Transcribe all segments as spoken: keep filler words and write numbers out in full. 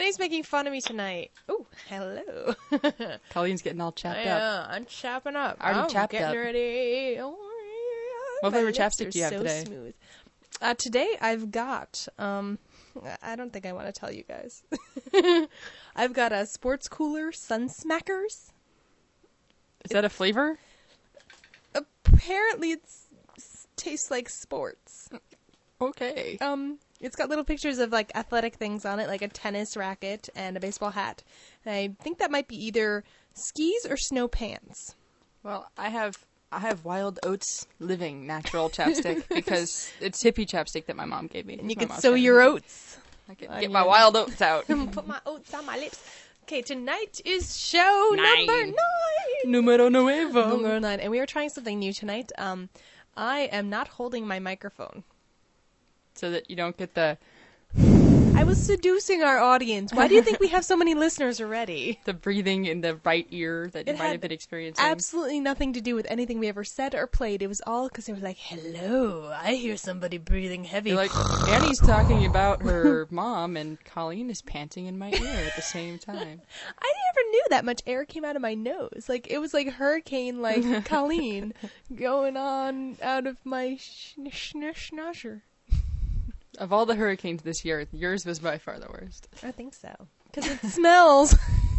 Everybody's making fun of me tonight. Oh, hello. Colleen's getting all chapped yeah, up. Yeah, I'm chapping up. Already I'm chapped getting up. ready. Oh, yeah. What My flavor lips chapstick are do you have so today? Smooth. Uh, today I've got, um, I don't think I want to tell you guys. I've got a Sports Cooler Sun Smackers. Is that a flavor? Apparently it's, it tastes like sports. Okay. Um, it's got little pictures of like athletic things on it, like a tennis racket and a baseball hat. And I think that might be either skis or snow pants. Well, I have I have Wild Oats Living natural chapstick because it's hippie chapstick that my mom gave me. And you My can mom's sow favorite. your oats. I can on get your- my Wild Oats out. Put my oats on my lips. Okay, tonight is show Nine. number nine. Numero nuevo. Number nine. And we are trying something new tonight. Um, I am not holding my microphone. So that you don't get the I was seducing our audience. Why do you think we have so many listeners already? the breathing in the right ear that you It might had have been experiencing. Absolutely nothing to do with anything we ever said or played. It was all because they were like, hello, I hear somebody breathing heavy. You're like, Annie's talking about her mom, and Colleen is panting in my ear at the same time. I never knew that much air came out of my nose. Like, it was like hurricane, like Colleen going on out of my schn- schn- schnasher. Of all the hurricanes this year, yours was by far the worst. I think so. Because it smells.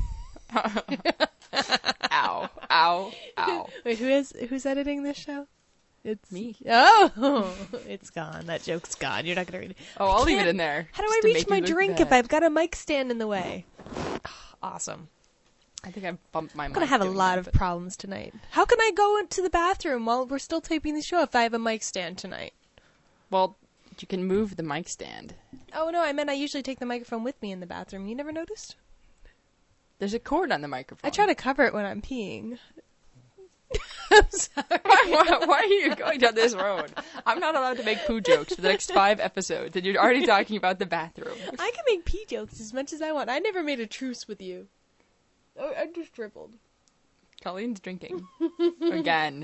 Ow. Ow. Ow. Wait, who is, who's editing this show? It's Me. Oh, it's gone. That joke's gone. You're not going to read it. Oh, I'll leave it can't- in there. How do just I to reach make my you look drink bad. if I've got a mic stand in the way? Awesome. I think I bumped my mic. I'm going to have a doing lot that, of but- problems tonight. How can I go into the bathroom while we're still taping the show if I have a mic stand tonight? Well, you can move the mic stand. Oh, no, I meant I usually take the microphone with me in the bathroom. You never noticed? There's a cord on the microphone. I try to cover it when I'm peeing. I'm sorry. why, why, why are you going down this road? I'm not allowed to make poo jokes for the next five episodes, and you're already talking about the bathroom. I can make pee jokes as much as I want. I never made a truce with you. Oh, I just dribbled. Colleen's drinking. Again.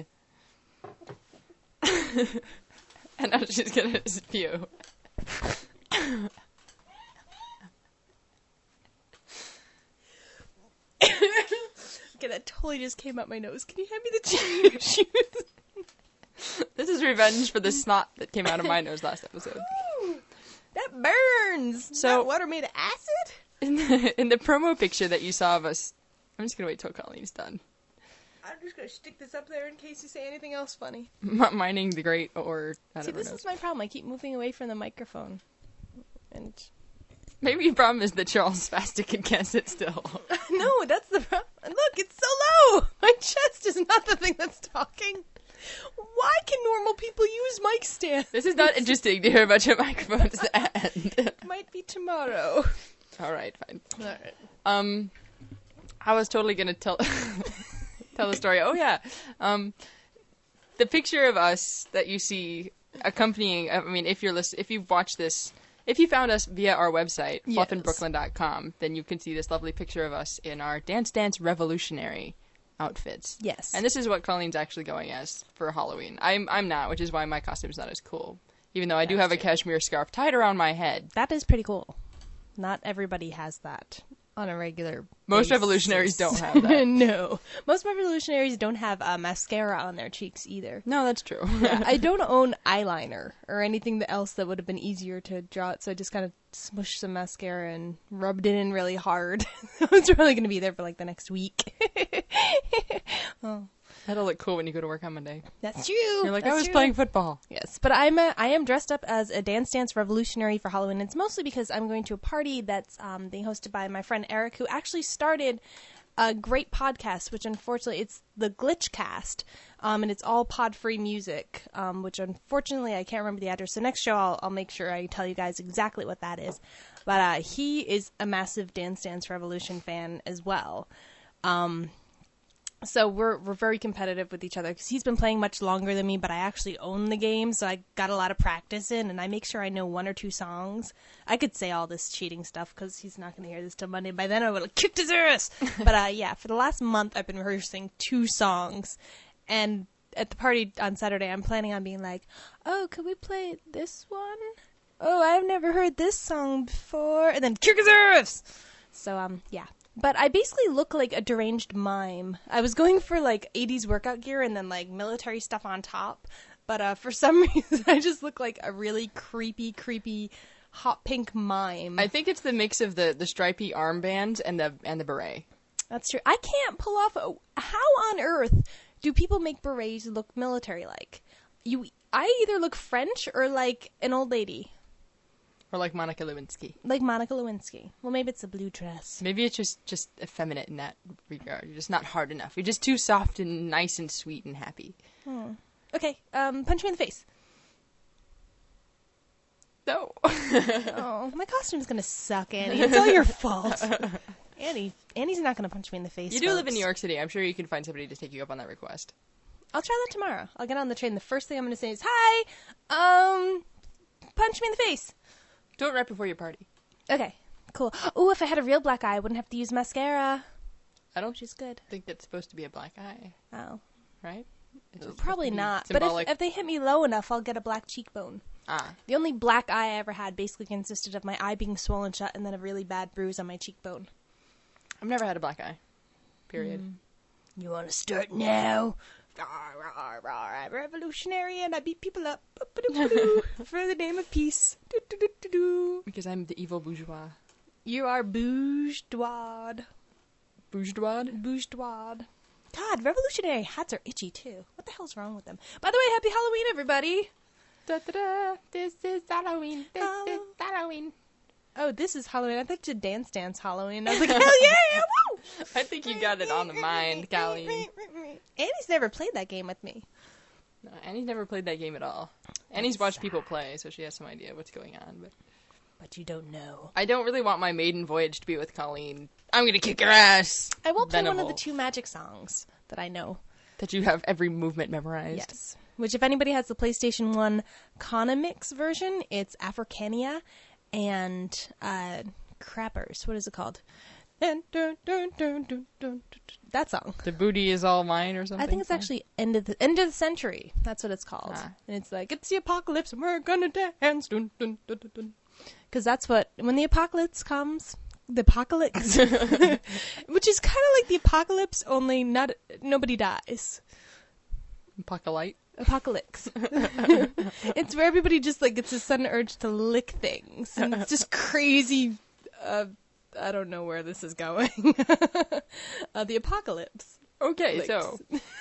And now she's gonna spew. Okay, that totally just came out my nose. Can you hand me the shoes? This is revenge for the snot that came out of my nose last episode. Ooh, that burns. So- that water made of acid? In the, in the promo picture that you saw of us, I'm just gonna wait till Colleen's done. I'm just going to stick this up there in case you say anything else funny. M- mining the great, or I See, don't this know. is my problem. I keep moving away from the microphone. And Maybe your problem is that you're all spastic and can't sit still. no, that's the problem. Look, it's so low. My chest is not the thing that's talking. Why can normal people use mic stands? This is not interesting to hear about your microphones end. Might be tomorrow. All right, fine. All right. Um, I was totally gonna tell tell the story. Oh yeah, um, the picture of us that you see accompanying. I mean, if you're list- if you've watched this, if you found us via our website Yes. fluff in brooklyn dot com, then you can see this lovely picture of us in our Dance Dance Revolutionary outfits. Yes. And this is what Colleen's actually going as for Halloween. I'm I'm not, which is why my costume's not as cool. Even though I do That's have a true. cashmere scarf tied around my head. That is pretty cool. Not everybody has that on a regular Most basis. revolutionaries don't have that. No. Most revolutionaries don't have uh, mascara on their cheeks either. No, that's true. I don't own eyeliner or anything else that would have been easier to draw it, so I just kind of smushed some mascara and rubbed it in really hard. It's really going to be there for like the next week. Oh, That'll look cool when you go to work on Monday. that's true. You're like, That's I was true. playing football. Yes, but I'm a, I am dressed up as a Dance Dance Revolutionary for Halloween. It's mostly because I'm going to a party that's um, being hosted by my friend Eric, who actually started a great podcast, which unfortunately it's the Glitchcast, um, and it's all pod-free music, um, which unfortunately I can't remember the address. So next show I'll, I'll make sure I tell you guys exactly what that is. But uh, he is a massive Dance Dance Revolution fan as well. Um, So we're we're very competitive with each other because he's been playing much longer than me, but I actually own the game, so I got a lot of practice in, and I make sure I know one or two songs. I could say all this cheating stuff because he's not going to hear this till Monday. By then I would have kicked his ass. But uh, yeah, for the last month I've been rehearsing two songs, and at the party on Saturday I'm planning on being like, oh, could we play this one? Oh, I've never heard this song before, and then kick his ass. So, um, yeah. But I basically look like a deranged mime. I was going for, like, eighties workout gear and then, like, military stuff on top. But uh, for some reason, I just look like a really creepy, creepy hot pink mime. I think it's the mix of the, the stripy armband and the and the beret. That's true. I can't pull off... A, how on earth do people make berets look military-like? You, I either look French or like an old lady. Or like Monica Lewinsky. Like Monica Lewinsky. Well, maybe it's a blue dress. Maybe it's just, just effeminate in that regard. You're just not hard enough. You're just too soft and nice and sweet and happy. Hmm. Okay, um, punch me in the face. No. Oh, my costume's gonna suck, Annie. It's all your fault. Annie, Annie's not gonna punch me in the face. You do folks. live in New York City. I'm sure you can find somebody to take you up on that request. I'll try that tomorrow. I'll get on the train. The first thing I'm gonna say is, "Hi, um, punch me in the face." Do it right before your party. Okay, cool. Ooh, if I had a real black eye, I wouldn't have to use mascara. I don't Which is good. think that's supposed to be a black eye, Oh, right? It's just probably supposed to be not. symbolic. But if, if they hit me low enough, I'll get a black cheekbone. Ah. The only black eye I ever had basically consisted of my eye being swollen shut and then a really bad bruise on my cheekbone. I've never had a black eye. Period. Mm. You want to start now? Rawr, rawr, rawr. I'm revolutionary and I beat people up Boop-a-doop-a-doo. For the name of peace. Do-do-do-do-do. Because I'm the evil bourgeois. You are bourgeois. Bourgeois? Bourgeois. God, revolutionary hats are itchy too. What the hell's wrong with them? By the way, happy Halloween, everybody. Da-da-da. This is Halloween. This Oh. is Halloween. Oh, this is Halloween. I thought you Dance Dance Halloween. I was like, hell yeah! Woo! I think you got it on the mind, Colleen. Annie's never played that game with me. No, Annie's never played that game at all. Annie's watched people play, so she has some idea what's going on. But But you don't know. I don't really want my maiden voyage to be with Colleen. I'm gonna kick your ass. I will play one of Venable. the two magic songs that I know. That you have every movement memorized. Yes. Which, if anybody has the PlayStation one Konamix version, it's Africania and uh, Crappers. What is it called? Dun, dun, dun, dun, dun, dun, dun. That song. The booty is all mine, or something. I think it's actually end of the end of the century. That's what it's called. Ah. And it's like, it's the apocalypse and we're gonna dance. Dun, dun, dun, dun, dun. Because that's what, when the apocalypse comes, the apocalypse, which is kind of like the apocalypse, only not nobody dies. Apocalypse. Apocalypse. It's where everybody just like gets a sudden urge to lick things, and it's just crazy. Uh, I don't know where this is going. uh, the apocalypse. Okay, Licks. so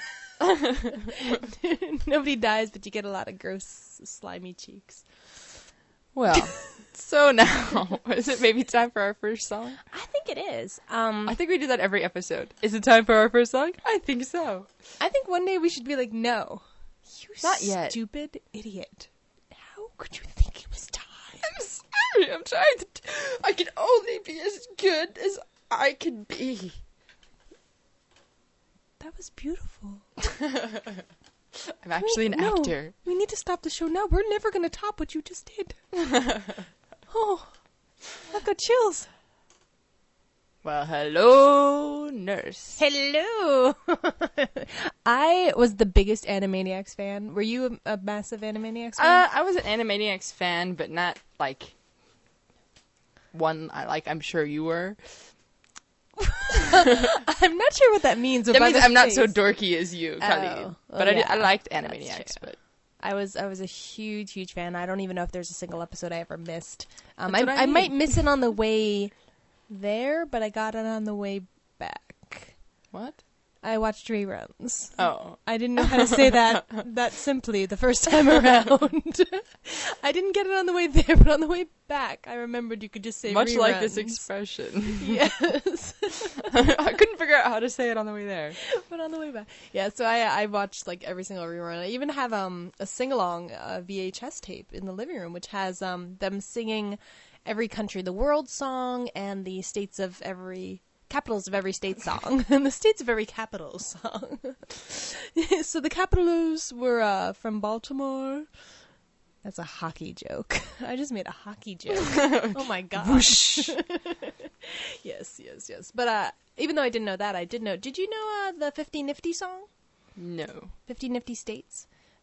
Nobody dies, but you get a lot of gross, slimy cheeks. well, so now is it maybe time for our first song? I think it is. Um, I think we do that every episode. Is it time for our first song? I think so. I think one day we should be like, no, you Not yet. stupid idiot. How could you think it was time? I'm sorry. I'm trying to. T- I can only be as good as I can be. That was beautiful. I'm actually an No, actor. We need to stop the show now. We're never going to top what you just did. Oh, I've got chills. Well, hello, nurse. Hello. I was the biggest Animaniacs fan. Were you a, a massive Animaniacs fan? Uh, I was an Animaniacs fan, but not like one. I like. I'm sure you were. I'm not sure what that means. But That by means the I'm not so face- dorky as you, Colleen. Oh, but oh, I, did, I yeah, liked that's Animaniacs. true. But I was I was a huge huge fan. I don't even know if there's a single episode I ever missed. Um, That's I, what I I might mean. miss it on the way there, but I got it on the way back. what? I watched reruns. Oh, I didn't know how to say that that simply the first time around. I didn't get it on the way there, but on the way back, I remembered you could just say much like this reruns. expression. Yes. I couldn't figure out how to say it on the way there. But on the way back, yeah. So I I watched like every single rerun. I even have um a sing along uh, V H S tape in the living room, which has um them singing every country the world song and the states of every capitals of every state song and the states of every capital song. So the capitals were uh, from Baltimore. That's a hockey joke. I just made a hockey joke. Oh my gosh. Whoosh. Yes, yes, yes. But uh, even though I didn't know that, I did know. Did you know uh, the fifty Nifty song? No. fifty Nifty States?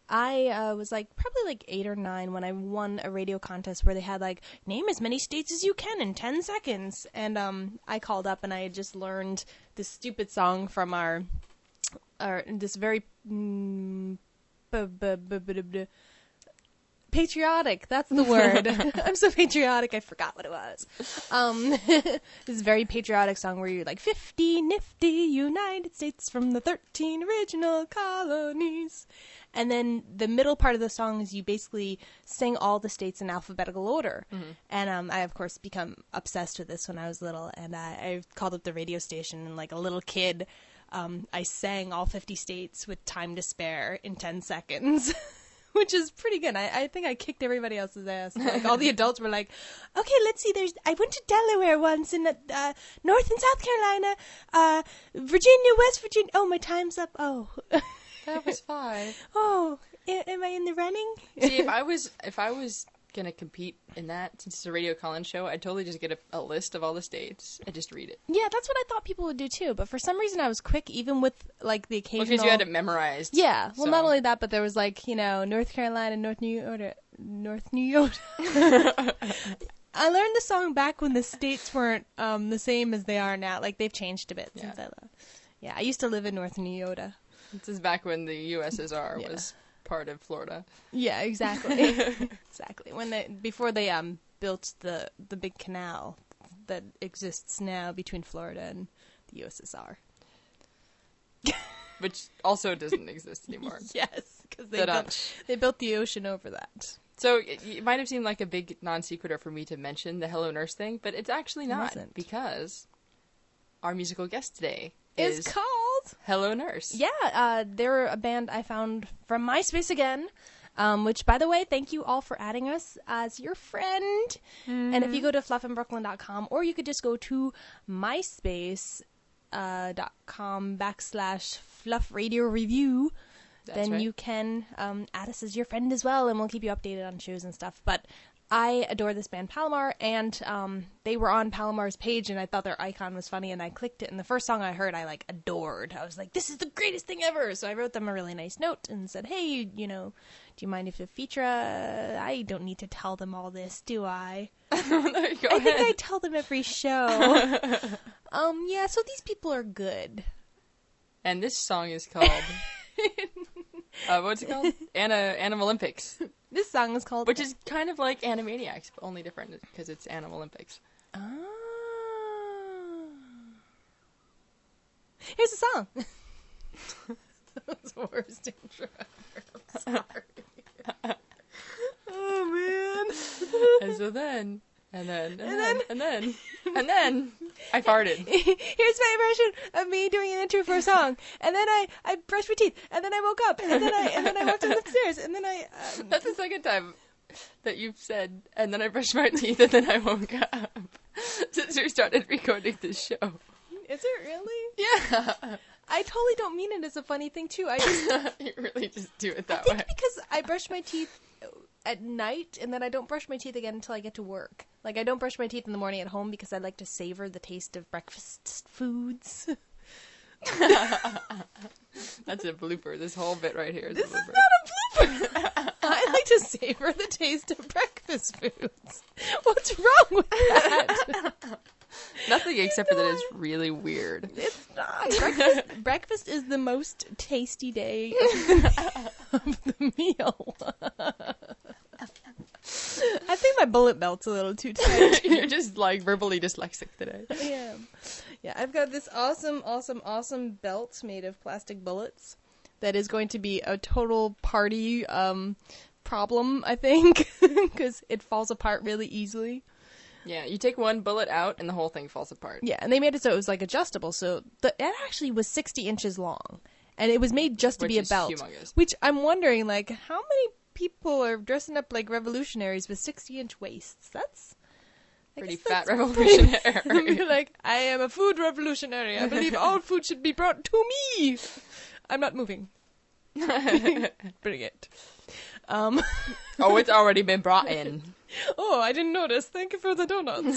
I uh, was like probably like eight or nine when I won a radio contest where they had like name as many states as you can in ten seconds, and um, I called up and I had just learned this stupid song from our, our this very mm, bu- bu- bu- bu- bu- bu- patriotic. That's the word. I'm so patriotic. I forgot what it was. Um, this very patriotic song where you're like fifty nifty United States from the thirteen original colonies. And then the middle part of the song is you basically sing all the states in alphabetical order. Mm-hmm. And um, I, of course, become obsessed with this when I was little. And I, I called up the radio station, and like a little kid, um, I sang all fifty states with time to spare in ten seconds, which is pretty good. I, I think I kicked everybody else's ass. Like all the adults were like, okay, let's see. There's I went to Delaware once, in uh, North and South Carolina, uh, Virginia, West Virginia. Oh, my time's up. Oh. That was five. Oh, am I in the running? See, if I was if I was gonna compete in that, since it's a radio call-in show, I'd totally just get a, a list of all the states and just read it. Yeah, that's what I thought people would do too. But for some reason, I was quick, even with like the occasional. Because you had it memorized. Yeah. Well, so. not only that, but there was like you know North Carolina, North New York, North New York. I learned the song back when the states weren't um, the same as they are now. Like they've changed a bit yeah. since I left. Yeah, I used to live in North New York. This is back when the U S S R yeah. was part of Florida. Yeah, exactly. Exactly. When they before they um built the the big canal that exists now between Florida and the U S S R. Which also doesn't exist anymore. Yes, because they built, they built the ocean over that. So it, it might have seemed like a big non-sequitur for me to mention the Hello Nurse thing, but it's actually not, it because our musical guest today is, is called Hello Nurse. Yeah, uh, they're a band I found from MySpace again, um, which, by the way, thank you all for adding us as your friend. Mm-hmm. And if you go to fluff in brooklyn dot com, or you could just go to myspace uh, dot com backslash fluff radio review, That's then right. you can um, add us as your friend as well, and we'll keep you updated on shows and stuff. But I adore this band Palomar, and um, they were on Palomar's page, and I thought their icon was funny, and I clicked it, and the first song I heard, I, like, adored. I was like, this is the greatest thing ever! So I wrote them a really nice note and said, hey, you know, do you mind if you feature a... I don't need to tell them all this, do I? Go I ahead. think I tell them every show. um, yeah, so these people are good. And this song is called... uh, what's it called? Anna, Animal Olympics. This song is called... Which is kind of like Animaniacs, but only different because it's Animal Olympics. Ah. Here's the song. That's the worst intro ever. I'm sorry. Oh, man. And so then... And then, and, and then, then, and then, and then, I farted. Here's my impression of me doing an intro for a song, and then I, I brushed my teeth, and then I woke up, and then I, and then I walked down the stairs, and then I. Um... That's the second time that you've said, and then I brushed my teeth, and then I woke up since we started recording this show. Is it really? Yeah. I totally don't mean it as a funny thing too. I just you really just do it that I think way. Because I brush my teeth at night, and then I don't brush my teeth again until I get to work. Like, I don't brush my teeth in the morning at home because I like to savor the taste of breakfast foods. That's a blooper. This whole bit right here is this a blooper. This is not a blooper. I like to savor the taste of breakfast foods. What's wrong with that? Nothing except for that it's really weird. It's not. Breakfast, breakfast is the most tasty day of the, of the meal. I think my bullet belt's a little too tight. You're just like verbally dyslexic today. I am. Yeah, I've got this awesome, awesome, awesome belt made of plastic bullets that is going to be a total party um, problem, I think, because it falls apart really easily. Yeah, you take one bullet out and the whole thing falls apart. Yeah, and they made it so it was like adjustable. So the, it actually was sixty inches long, and it was made just to which be a is belt. Humongous. Which I'm wondering, like, how many people are dressing up like revolutionaries with sixty inch waists? That's I pretty guess fat that's revolutionary. pretty, like, I am a food revolutionary. I believe all food should be brought to me. I'm not moving. Bring it. Um. Oh, it's already been brought in. Oh, I didn't notice. Thank you for the donuts.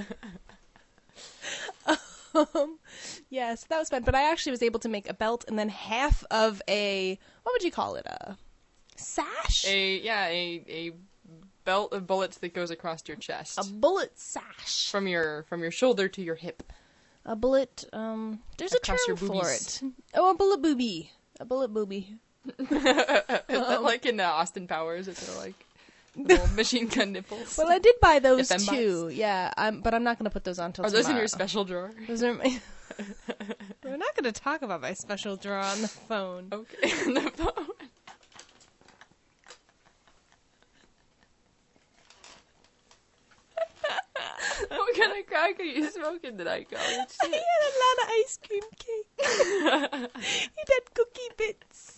um, yeah, so that was fun. But I actually was able to make a belt and then half of a, what would you call it? A Sash? A yeah, a a belt of bullets that goes across your chest. A bullet sash. From your from your shoulder to your hip. A bullet, um, there's Across a your term for boobies. it. Oh, a bullet boobie. A bullet boobie. Is that like in uh, Austin Powers? Is it like little machine gun nipples? Well, I did buy those The fembots? too. Yeah, I'm, but I'm not going to put those on until Are tomorrow. those in your special drawer? Those are my... We're not going to talk about my special drawer on the phone. Okay, on the phone. What kind of crack are you smoking tonight, College? I had a lot of ice cream cake. It had cookie bits.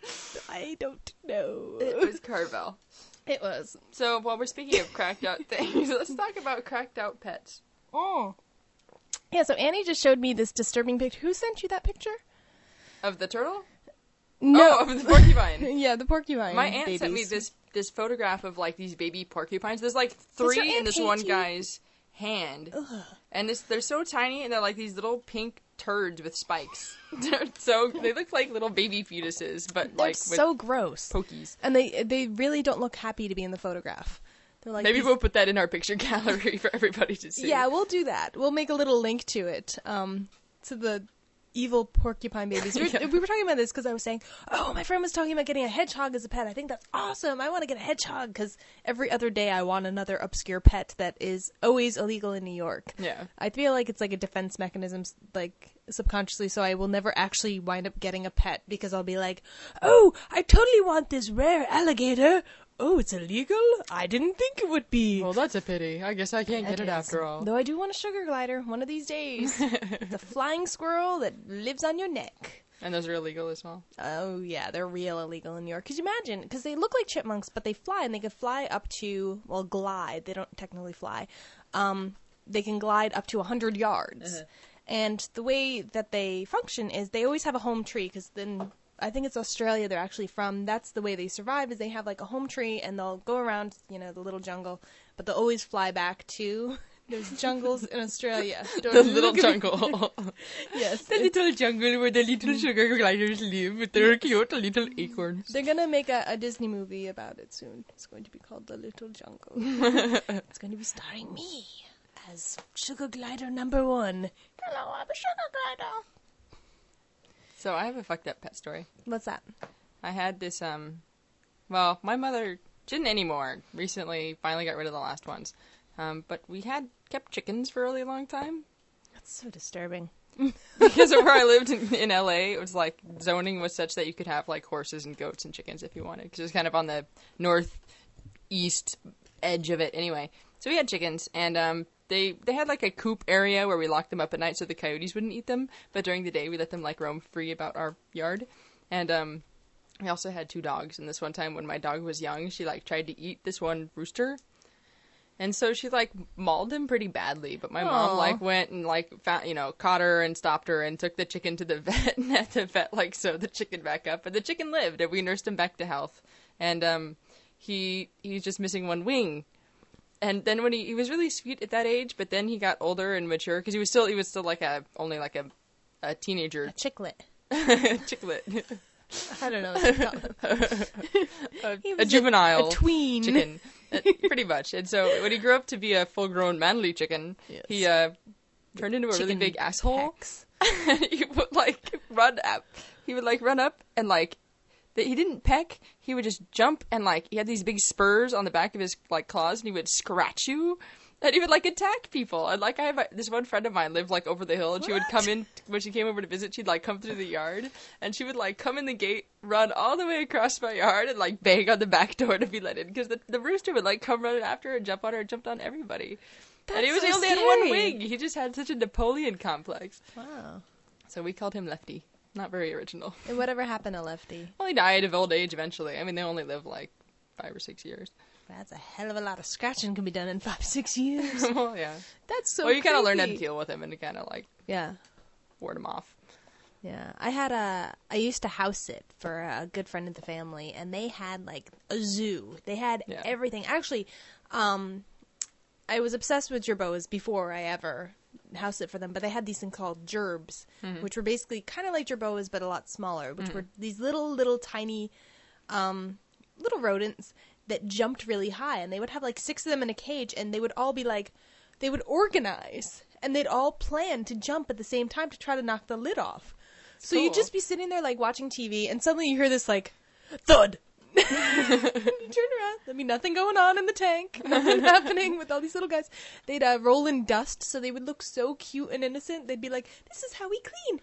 I don't know. It was Carvel. It was. So while we're speaking of cracked out things, let's talk about cracked out pets. Oh. Yeah, so Annie just showed me this disturbing picture. Who sent you that picture? Of the turtle? No. Oh, of the porcupine. Yeah, the porcupine. My aunt babies. sent me this this photograph of like these baby porcupines. There's like your three in aunt this hate one you? guy's hand, Ugh. and it's, they're so tiny, and they're like these little pink turds with spikes. They're so they look like little baby fetuses, but They're like with so gross. pokies. And they they really don't look happy to be in the photograph. They're like Maybe these- we'll put that in our picture gallery for everybody to see. Yeah, we'll do that. We'll make a little link to it. Um, to the evil porcupine babies. We were, Yeah. we were talking about this because I was saying, oh, my friend was talking about getting a hedgehog as a pet. I think that's awesome. I want to get a hedgehog because every other day I want another obscure pet that is always illegal in New York. Yeah. I feel like it's like a defense mechanism, like subconsciously, so I will never actually wind up getting a pet because I'll be like, oh, I totally want this rare alligator. Oh, it's illegal? I didn't think it would be. Well, that's a pity. I guess I can't get It it is. after all. Though I do want a sugar glider one of these days. The flying squirrel that lives on your neck. And those are illegal as well. Oh, yeah, they're real illegal in New York. Because you imagine, because they look like chipmunks, but they fly, and they can fly up to, well, glide. They don't technically fly. Um, they can glide up to one hundred yards. Uh-huh. And the way that they function is they always have a home tree, because then... I think it's Australia they're actually from. That's the way they survive, is they have like a home tree and they'll go around, you know, the little jungle, but they'll always fly back to there's jungles in Australia. Don't The little look at me. jungle. Yes. The little jungle where the little sugar gliders live with their cute little acorns. They're going to make a, a Disney movie about it soon. It's going to be called The Little Jungle. It's going to be starring me as Sugar Glider number one. Hello, I'm a Sugar Glider. So I have a fucked up pet story. What's that? I had this, um, well, my mother didn't anymore. Recently, finally got rid of the last ones. Um, but we had kept chickens for a really long time. That's so disturbing. Because of where I lived in, in L A, it was like, zoning was such that you could have like horses and goats and chickens if you wanted. Because it was kind of on the northeast edge of it anyway. So we had chickens, and um, they they had like a coop area where we locked them up at night so the coyotes wouldn't eat them. But during the day, we let them like roam free about our yard. And um, we also had two dogs. And this one time when my dog was young, she like tried to eat this one rooster. And so she like mauled him pretty badly. But my mom Aw. like went and like found, you know, caught her and stopped her and took the chicken to the vet and had the vet like sew the chicken back up. But the chicken lived, and we nursed him back to health. And um, he he's just missing one wing. And then when he, he was really sweet at that age, but then he got older and mature because he was still he was still like a only like a a teenager A chicklet. chicklet, I don't know what to call him. a, He a was juvenile A tween. chicken, uh, pretty much. And so when he grew up to be a full grown manly chicken, Yes. he uh, turned into a really Chicken big asshole. pecs. He would like run up. He would like run up and like. That he didn't peck, he would just jump and like he had these big spurs on the back of his like claws, and he would scratch you, and he would like attack people. And like I have a, this one friend of mine lived like over the hill, and she would come in when she came over to visit. She'd like come through the yard, and she would like come in the gate, run all the way across my yard, and like bang on the back door to be let in because the, the rooster would like come running after her and jump on her and jumped on everybody. and he was so he only had one scary. wing. He just had such a Napoleon complex. Wow. So we called him Lefty. Not very original. And whatever happened to Lefty? Well, he died of old age eventually. I mean, they only live like five or six years. That's a hell of a lot of scratching can be done in five, six years. Well, yeah. That's so well, you kind of learn how to creepy. deal with him and to kind of like Yeah. ward him off. Yeah, I had a. I used to house sit for a good friend of the family, and they had like a zoo. They had Yeah. everything. Actually, um, I was obsessed with jerboas before I ever house sit for them. But they had these things called gerbs, Mm-hmm. which were basically kind of like jerboas but a lot smaller. Which were these little, little, tiny, um, little rodents that jumped really high, and they would have like six of them in a cage, and they would all be like, they would organize, and they'd all plan to jump at the same time to try to knock the lid off. So Cool. you'd just be sitting there like watching T V, and suddenly you hear this like thud. You turn around, there'd be nothing going on in the tank, nothing happening with all these little guys. They'd uh, roll in dust, so they would look so cute and innocent. They'd be like, "This is how we clean,"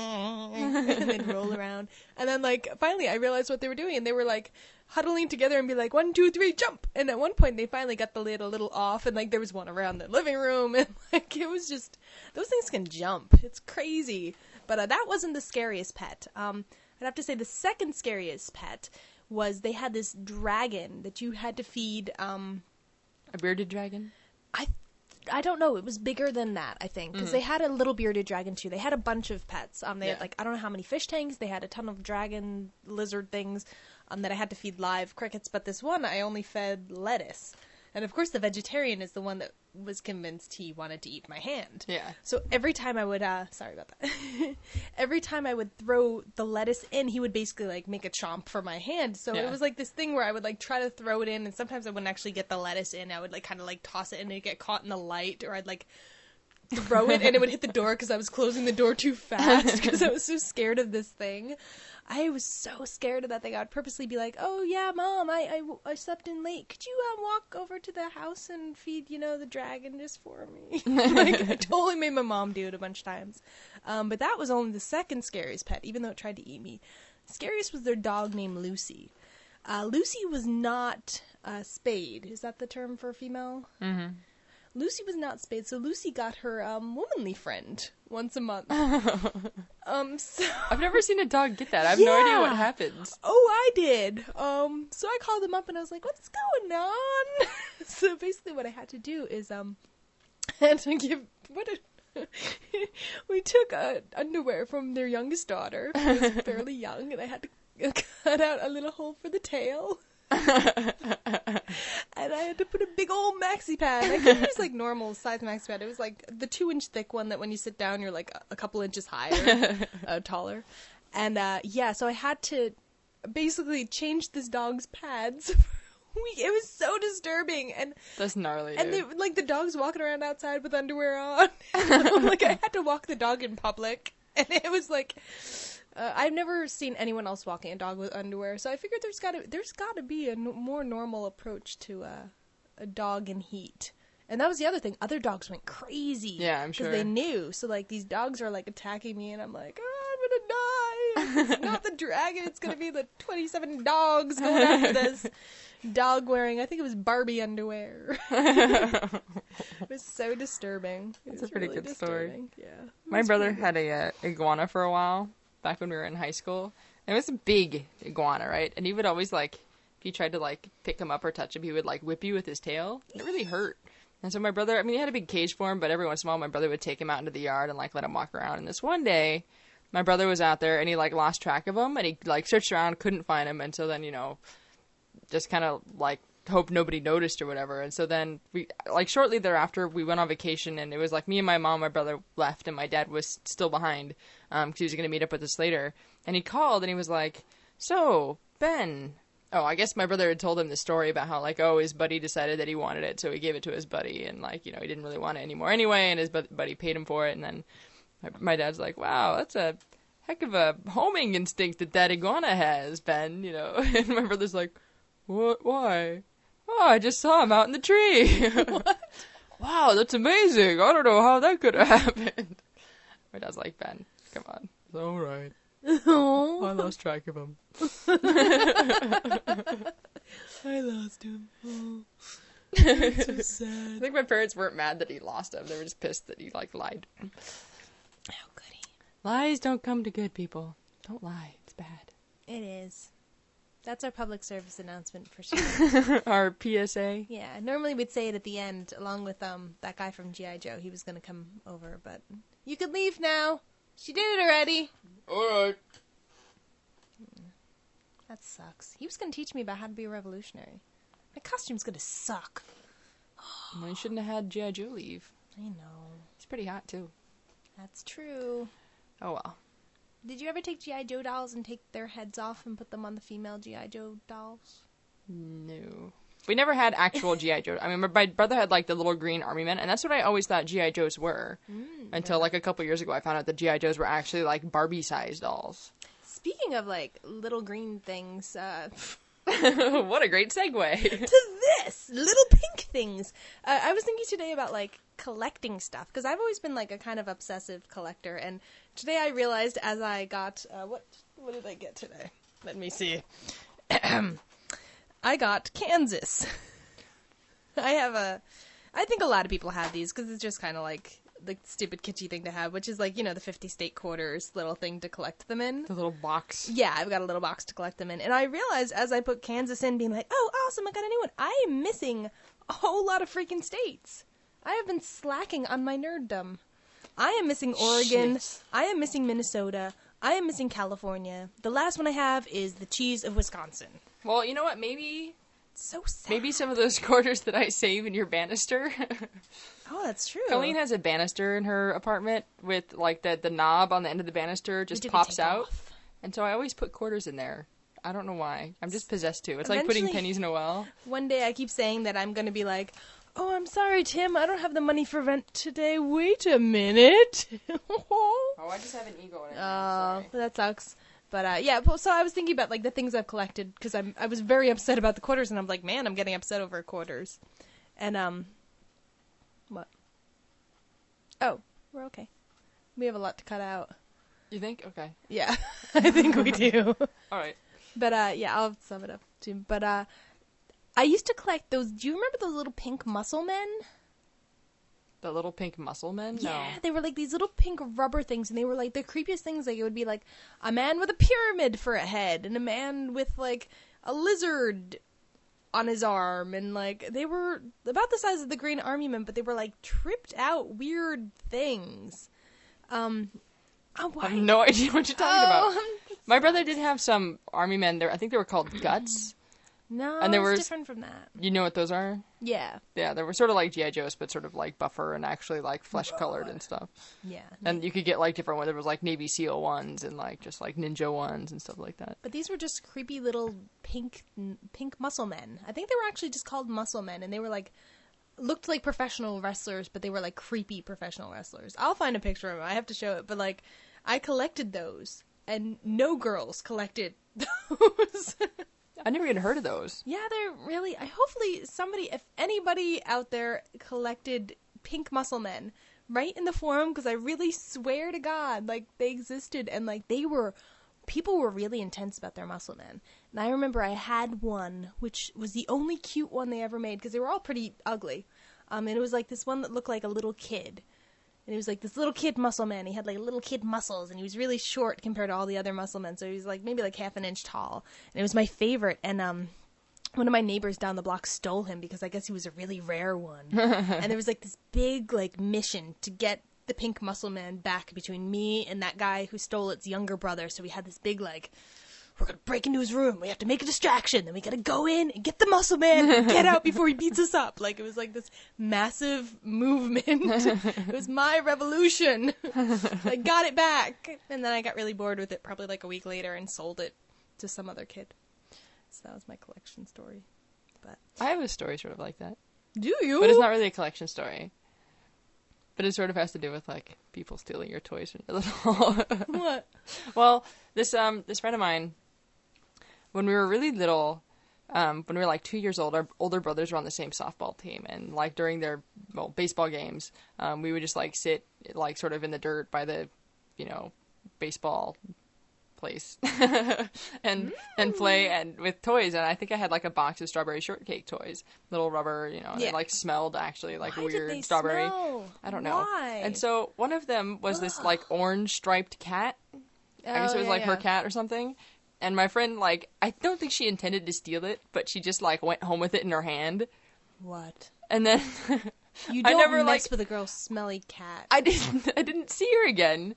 and they'd roll around. And then, like, finally, I realized what they were doing, and they were like huddling together and be like, "One, two, three, jump!" And at one point, they finally got the lid a little off, and like there was one around the living room, and like it was just, those things can jump. It's crazy. But uh, that wasn't the scariest pet. Um, I'd have to say the second scariest pet was they had this dragon that you had to feed. Um, A bearded dragon? I I don't know. It was bigger than that, I think, because mm-hmm. they had a little bearded dragon too. They had a bunch of pets. Um, they yeah. had like I don't know how many fish tanks. They had a ton of dragon lizard things um, that I had to feed live crickets. But this one I only fed lettuce. And of course, the vegetarian is the one that was convinced he wanted to eat my hand. Yeah. So every time I would, uh, sorry about that. Every time I would throw the lettuce in, he would basically like make a chomp for my hand. So yeah. it was like this thing where I would like try to throw it in, and sometimes I wouldn't actually get the lettuce in. I would like kind of like toss it in and it'd get caught in the light, or I'd like throw it and it would hit the door because I was closing the door too fast because I was so scared of this thing. I was so scared of that thing. I would purposely be like, "Oh yeah, Mom, I, I, I slept in late. Could you um, walk over to the house and feed, you know, the dragon just for me?" Like, I totally made my mom do it a bunch of times. Um, but that was only the second scariest pet, even though it tried to eat me. Scariest was their dog named Lucy. Uh, Lucy was not uh, spayed. Is that the term for female? Mm-hmm. Lucy was not spayed, so Lucy got her um, womanly friend once a month. um, so I've never seen a dog get that. I have yeah. no idea what happens. Oh, I did. Um, so I called them up and I was like, "What's going on?" So basically, what I had to do is um, I had to give what a we took uh, underwear from their youngest daughter, who was fairly young, and I had to cut out a little hole for the tail. And I had to put a big old maxi pad. I couldn't use like normal size maxi pad. It was like the two inch thick one that when you sit down you're like a couple inches higher, uh, taller. And uh, yeah, so I had to basically change this dog's pads. It was so disturbing, and that's gnarly. And dude. they, like the dog's walking around outside with underwear on. Like I had to walk the dog in public, and it was like. Uh, I've never seen anyone else walking a dog with underwear, so I figured there's got to there's got to be a n- more normal approach to uh, a dog in heat. And that was the other thing. Other dogs went crazy. Yeah, I'm sure. Because they knew. So, like, these dogs are, like, attacking me, and I'm like, oh, I'm going to die. It's not the dragon. It's going to be the twenty-seven dogs going after this dog wearing, I think it was Barbie underwear. It was so disturbing. That's a pretty really good story. disturbing. Yeah. My brother had a uh, iguana for a while. Back when we were in high school. And it was a big iguana, right? And he would always, like, if you tried to, like, pick him up or touch him, he would, like, whip you with his tail. It really hurt. And so my brother, I mean, he had a big cage for him, but every once in a while my brother would take him out into the yard and, like, let him walk around. And this one day, my brother was out there and he, like, lost track of him. And he, like, searched around, couldn't find him. And so then, you know, just kind of, like, hope nobody noticed or whatever. And so then we, like, shortly thereafter we went on vacation, and it was like me and my mom, my brother left, and my dad was still behind um because he was going to meet up with us later. And he called and he was like, "So Ben," oh I guess my brother had told him the story about how, like, oh, his buddy decided that he wanted it, so he gave it to his buddy, and, like, you know, he didn't really want it anymore anyway, and his buddy paid him for it. And then my, my dad's like, "Wow, that's a heck of a homing instinct that that iguana has, Ben," you know. And my brother's like, "What? Why?" "Oh, I just saw him out in the tree." What? "Wow, that's amazing. I don't know how that could have happened." My dad's like, "Ben, come on." It's all right. Oh. I lost track of him. I lost him. Oh. That's so sad. I think my parents weren't mad that he lost him. They were just pissed that he, like, lied. Oh, goody. Lies don't come to good people. Don't lie. It's bad. It is. That's our public service announcement for sure. Our P S A. Yeah, normally we'd say it at the end, along with um that guy from G I. Joe. He was going to come over, but you could leave now. She did it already. All right. That sucks. He was going to teach me about how to be a revolutionary. My costume's going to suck. Well, you shouldn't have had G I. Joe leave. I know. He's pretty hot, too. That's true. Oh, well. Did you ever take G I. Joe dolls and take their heads off and put them on the female G I. Joe dolls? No. We never had actual G I. Joes. I mean, my brother had, like, the little green army men, and that's what I always thought G I. Joes were. Mm, until, like, a couple years ago, I found out that G I. Joes were actually, like, Barbie-sized dolls. Speaking of, like, little green things, uh... what a great segue. to this! Little pink things! Uh, I was thinking today about, like, collecting stuff, because I've always been, like, a kind of obsessive collector, and today I realized as I got... Uh, what, what did I get today? Let me see. I got Kansas. I have a... I think a lot of people have these, because it's just kind of like the stupid kitschy thing to have, which is like, you know, the fifty state quarters little thing to collect them in. The little box. Yeah, I've got a little box to collect them in. And I realized as I put Kansas in, being like, oh, awesome, I got a new one. I am missing a whole lot of freaking states. I have been slacking on my nerddom. I am missing Oregon. Shit. I am missing Minnesota. I am missing California. The last one I have is the cheese of Wisconsin. Well, you know what? Maybe... So sad. Maybe some of those quarters that I save in your banister. Oh, that's true. Colleen has a banister in her apartment with, like, the, the knob on the end of the banister just pops out. Off. And so I always put quarters in there. I don't know why. I'm just possessed to. It's Eventually, like putting pennies in a well. One day I keep saying that I'm going to be like, oh, I'm sorry, Tim. I don't have the money for rent today. Wait a minute. Oh, I just have an ego in it. Oh, uh, that sucks. But, uh, yeah, well, so I was thinking about, like, the things I've collected, because I'm I was very upset about the quarters, and I'm like, man, I'm getting upset over quarters. And, um, what? Oh, we're okay. We have a lot to cut out. You think? Okay. Yeah, I think we do. All right. But, uh, yeah, I'll sum it up, too. But, uh, I used to collect those, do you remember those little pink muscle men? The little pink muscle men? Yeah, no. They were like these little pink rubber things, and they were like the creepiest things. Like, it would be like a man with a pyramid for a head, and a man with like a lizard on his arm, and like they were about the size of the Green Army Men, but they were like tripped out weird things. Um, oh, I have no idea what you're talking oh, about. My brother did have some army men there. I think they were called Guts. No, and there it's was, different from that. You know what those are? Yeah. Yeah, they were sort of like G I. Joes, but sort of like buffer and actually like flesh-colored and stuff. Yeah. And you could get like different ones. There was like Navy SEAL ones and like just like ninja ones and stuff like that. But these were just creepy little pink pink muscle men. I think they were actually just called muscle men, and they were like, looked like professional wrestlers, but they were like creepy professional wrestlers. I'll find a picture of them. I have to show it. But like, I collected those, and no girls collected those. I never even heard of those. Yeah, they're really... I hopefully somebody, if anybody out there collected pink muscle men, write in the forum, because I really swear to God, like, they existed, and, like, they were... People were really intense about their muscle men. And I remember I had one, which was the only cute one they ever made, because they were all pretty ugly. Um, and it was, like, this one that looked like a little kid. And he was like this little kid muscle man. He had like little kid muscles, and he was really short compared to all the other muscle men. So he was like maybe like half an inch tall. And it was my favorite. And um, one of my neighbors down the block stole him because I guess he was a really rare one. And there was like this big like mission to get the pink muscle man back between me and that guy who stole its younger brother. So we had this big like, we're going to break into his room. We have to make a distraction. Then we got to go in and get the muscle man and get out before he beats us up. Like, it was like this massive movement. It was my revolution. I got it back. And then I got really bored with it probably like a week later and sold it to some other kid. So that was my collection story. But I have a story sort of like that. Do you? But it's not really a collection story. But it sort of has to do with, like, people stealing your toys when you're little. What? Well, this um this friend of mine, when we were really little, um, when we were like two years old, our older brothers were on the same softball team, and like during their well baseball games, um, we would just like sit like sort of in the dirt by the, you know, baseball place and mm. and play and with toys. And I think I had like a box of strawberry shortcake toys, little rubber, you know, and yeah. It like smelled actually like Why weird did they strawberry. Smell? I don't know. Why? And so one of them was this like orange striped cat. Oh, I guess it was yeah, like yeah. her cat or something. And my friend, like, I don't think she intended to steal it, but she just, like, went home with it in her hand. What? And then... You don't I never, mess like, with a girl's smelly cat. I didn't I didn't see her again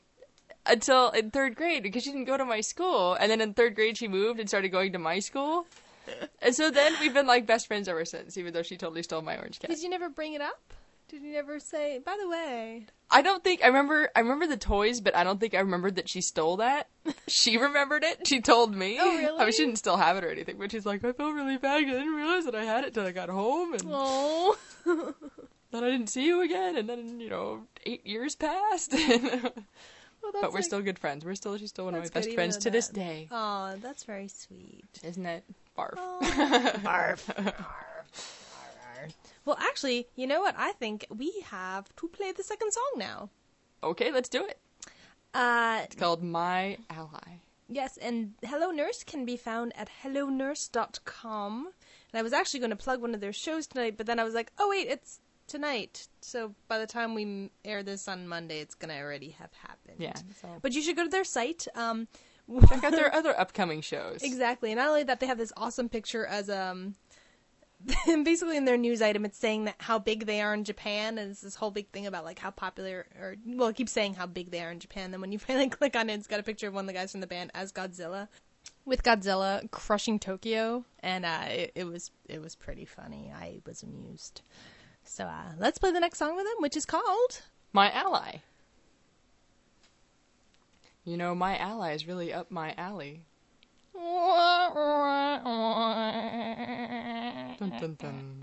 until in third grade, because she didn't go to my school. And then in third grade, she moved and started going to my school. And so then we've been, like, best friends ever since, even though she totally stole my orange cat. Did you never bring it up? Did you never say, by the way... I don't think... I remember I remember the toys, but I don't think I remembered that she stole that. she remembered it. She told me. Oh, really? I mean, she didn't still have it or anything, but she's like, I felt really bad. I didn't realize that I had it till I got home, and Oh. then I didn't see you again, and then, you know, eight years passed. Well, that's But we're like- still good friends. We're still, she's still one of my That's best good, even friends though to this that- day. Oh, that's very sweet. Isn't it? Barf. Oh, barf. Barf. Barf. Well, actually, you know what? I think we have to play the second song now. Okay, let's do it. Uh, It's called My Ally. yes, and Hello Nurse can be found at hello nurse dot com. And I was actually going to plug one of their shows tonight, but then I was like, oh, wait, it's tonight. So by the time we m- air this on Monday, it's going to already have happened. Yeah. So But you should go to their site. Um, check out their other upcoming shows. Exactly, and not only that, they have this awesome picture as um, basically in their news item, it's saying that how big they are in Japan, and it's this whole big thing about like how popular, or well, it keeps saying how big they are in Japan. Then when you finally click on it, it's got a picture of one of the guys from the band as Godzilla, with Godzilla crushing Tokyo, and uh, it, it was it was pretty funny. I was amused. So uh, let's play the next song with them, which is called My Ally. You know, My Ally is really up my alley. Dun, dun, dun.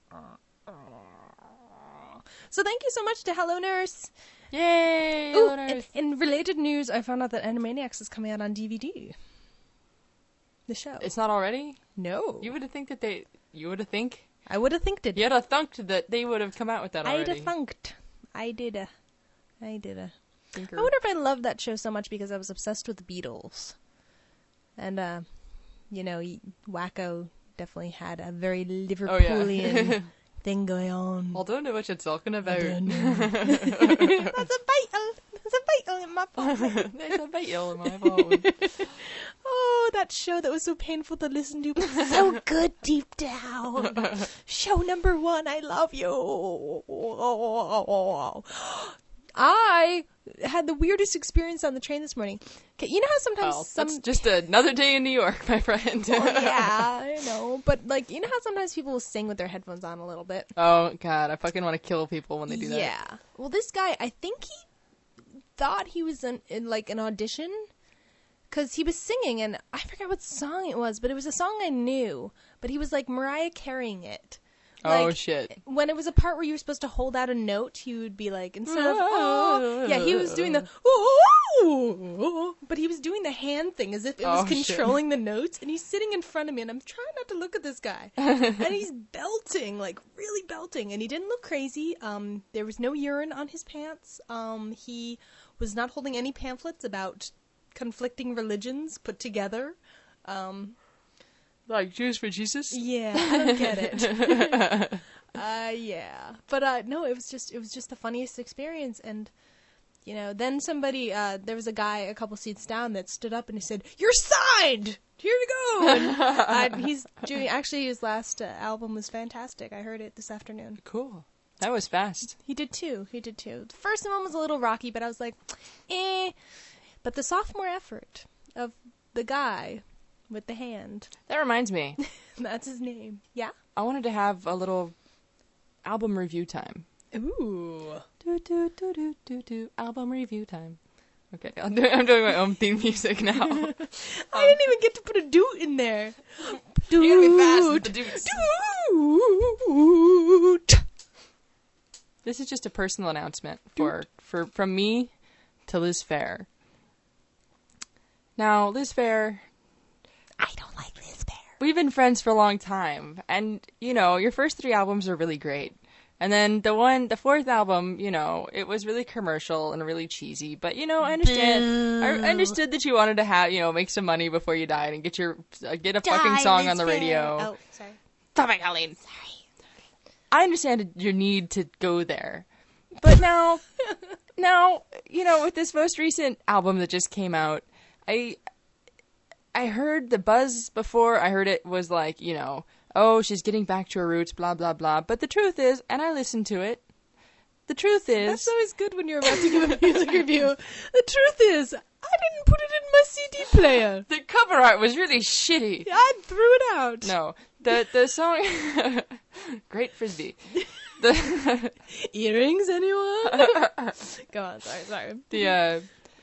So thank you so much to Hello Nurse. Yay! Ooh, Hello, in, Nurse. in related news, I found out that Animaniacs is coming out on D V D. The show. It's not already? no. You would have think that they... You would have think? I would have thinked it. You would have thunked that they would have come out with that I'd already. have thunked. I did a. I did a. Thinker. I wonder if I loved that show so much because I was obsessed with the Beatles. And, uh, you know, y- Wacko definitely had a very Liverpoolian thing going on. I don't know what you're talking about. I don't know. There's a beetle. There's a beetle in my phone. There's a beetle in my phone. Oh, that show that was so painful to listen to, but so good deep down. Show number one, I love you. I had the weirdest experience on the train this morning. Okay, you know how sometimes Well, some... that's just another day in New York, my friend. Well, yeah, I know. But, like, you know how sometimes people will sing with their headphones on a little bit? Oh, God, I fucking want to kill people when they do that. Yeah. Well, this guy, I think he thought he was in, in like, an audition. Because he was singing, and I forgot what song it was, but it was a song I knew. But he was, like, Mariah carrying it. Oh, Like, shit. When it was a part where you were supposed to hold out a note, he would be like, instead of, oh, yeah, he was doing the, oh, but he was doing the hand thing as if it was Oh, shit. controlling the notes, and he's sitting in front of me, and I'm trying not to look at this guy. And he's belting, like, really belting, and he didn't look crazy. Um, there was no urine on his pants. Um, he was not holding any pamphlets about conflicting religions put together. Um, Like Jews for Jesus? yeah, I don't get it. uh, yeah, but uh, no, it was just it was just the funniest experience, and you know, then somebody uh, there was a guy a couple seats down that stood up and he said, "You're signed. Here we go." And, uh, he's doing actually his last uh, album was fantastic. I heard it this afternoon. Cool. That was fast. He did too. He did too. The first one was a little rocky, but I was like, eh. But the sophomore effort of the guy with the hand. That reminds me. That's his name. Yeah? I wanted to have a little album review time. Ooh. Do, do, do, do, do, do. Album review time. Okay, I'm doing, I'm doing my own theme music now. I didn't even get to put a doot in there. Doot. You're gonna be fast with the doots. Doot. This is just a personal announcement for, for from me to Liz Fair. Now, Liz Fair, I don't like Liz Fair. we've been friends for a long time, and, you know, your first three albums are really great. And then the one, the fourth album, you know, it was really commercial and really cheesy. But, you know, I understand. I I understood that you wanted to have, you know, make some money before you died and get your, uh, get a fucking Die, song Liz on the Fair. radio. Oh, sorry. Stop it, Colleen. Sorry. I understand your need to go there. But now, now, you know, with this most recent album that just came out, I, I heard the buzz before. I heard it was like, you know, oh, she's getting back to her roots, blah, blah, blah. But the truth is, and I listened to it, the truth is... That's always good when you're about to give a music review. The truth is, I didn't put it in my C D player. The cover art was really shitty. I threw it out. No, the the song... Great frisbee. The, Earrings, anyone? Go on, sorry, sorry. the, uh...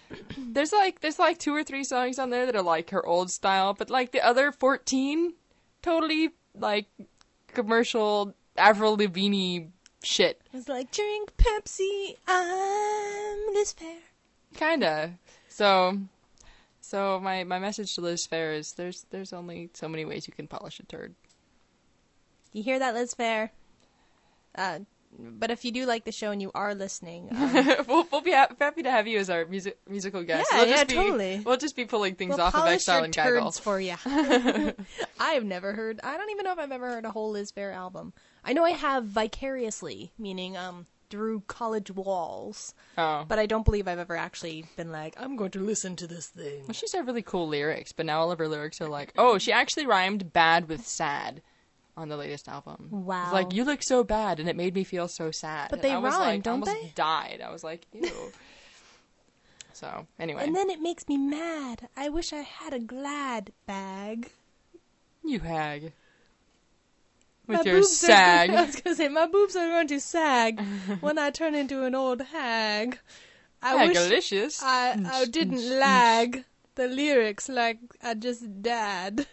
there's like there's like two or three songs on there that are like her old style, but like the other fourteen, totally like commercial Avril Lavigne shit. It's like, drink Pepsi, I'm Liz Phair. Kinda. So, so my, my message to Liz Phair is there's there's only so many ways you can polish a turd. You hear that, Liz Phair? Uh, but if you do like the show and you are listening, um, we'll, we'll be ha- happy to have you as our music, musical guest. Yeah, we'll yeah, just be, totally. We'll just be pulling things we'll off of polish Exile your and Gaggle. turds for you. I have never heard. I don't even know if I've ever heard a whole Liz Phair album. I know I have vicariously, meaning um through college walls. Oh. But I don't believe I've ever actually been like, I'm going to listen to this thing. Well, she's had really cool lyrics, but now all of her lyrics are like, oh, she actually rhymed bad with sad on the latest album. Wow. It's like, you look so bad, and it made me feel so sad. But they and I was rhyme, like, don't I almost they? died. I was like, ew. So, anyway. And then it makes me mad. I wish I had a Glad bag. You hag. With My your boobs are- sag. I was going to say, my boobs are going to sag when I turn into an old hag. I wish Hagalicious. I, I didn't lag the lyrics like I just died.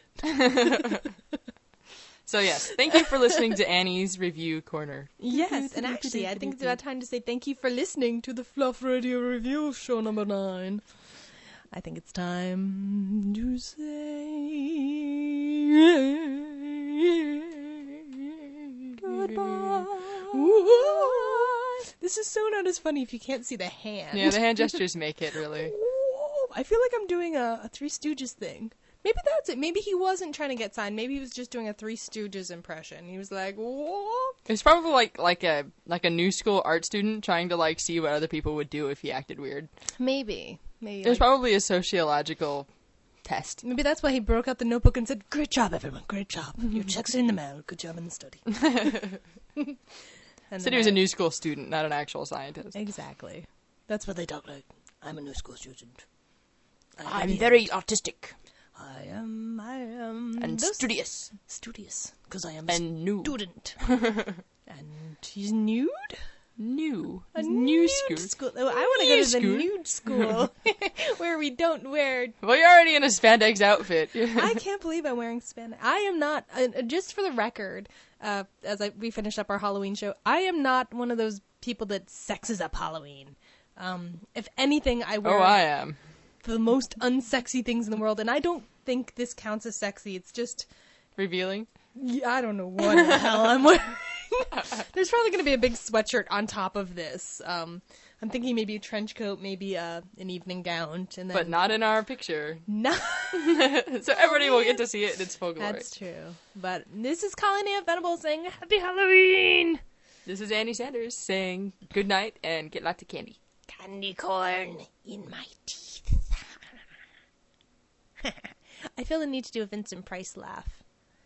So yes, thank you for listening to Annie's Review Corner. Yes, and actually, I think it's about time to say thank you for listening to the Fluff Radio Review Show number nine. I think it's time to say goodbye. This is so not as funny if you can't see the hand. Yeah, the hand gestures make it really. I feel like I'm doing a, a Three Stooges thing. Maybe that's it. Maybe he wasn't trying to get signed. Maybe he was just doing a Three Stooges impression. He was like, "Whoa." It's probably like like a like a new school art student trying to like see what other people would do if he acted weird. Maybe. Maybe. There's like- probably a sociological test. Maybe that's why he broke out the notebook and said, "Great job, everyone. Great job. Your checks are in the mail. Good job in the study." And Said then he was I- a new school student, not an actual scientist. Exactly. That's what they talk like. I'm a new school student. I'm very artistic I am. I am. and those- studious Studious. Because I am and new. student. And he's nude? New. A new nude school. Oh, I want to go New to the school. nude school where we don't wear. Well, you're already in a spandex outfit. I can't believe I'm wearing spandex. I am not. Uh, just for the record, uh, as I, we finished up our Halloween show, I am not one of those people that sexes up Halloween. Um, if anything, I wear Oh, I am. the most unsexy things in the world, and I don't think this counts as sexy. It's just. Revealing. Yeah, I don't know what the hell I'm wearing. There's probably going to be a big sweatshirt on top of this. Um, I'm thinking maybe a trench coat, maybe uh, an evening gown, and then But not in our picture. no. So everybody will get to see it in its full glory. That's true. But this is Colleen Ann Venable saying Happy Halloween. This is Annie Sanders saying good night and get lots of candy. Candy corn in my teeth. I feel the need to do a Vincent Price laugh.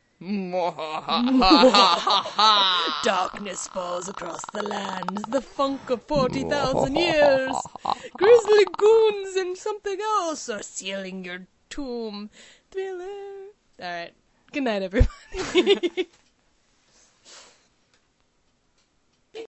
Darkness falls across the land, the funk of forty thousand years. Grizzly goons and something else are sealing your tomb. Thriller. All right. Good night, everybody.